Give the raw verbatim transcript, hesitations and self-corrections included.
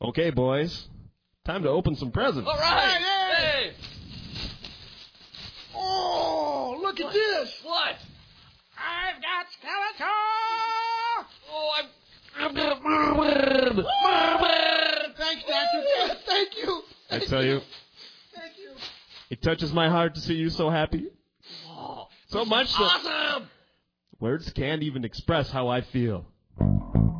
Okay, boys. Time to open some presents. All right. Hey. hey. Oh, look what? at this. What? I've got Skeletor. Oh, I'm... Thanks, Doctor. Thank you. I tell you. Thank you. It touches my heart to see you so happy. Oh, so much so. Awesome. Words can't even express how I feel.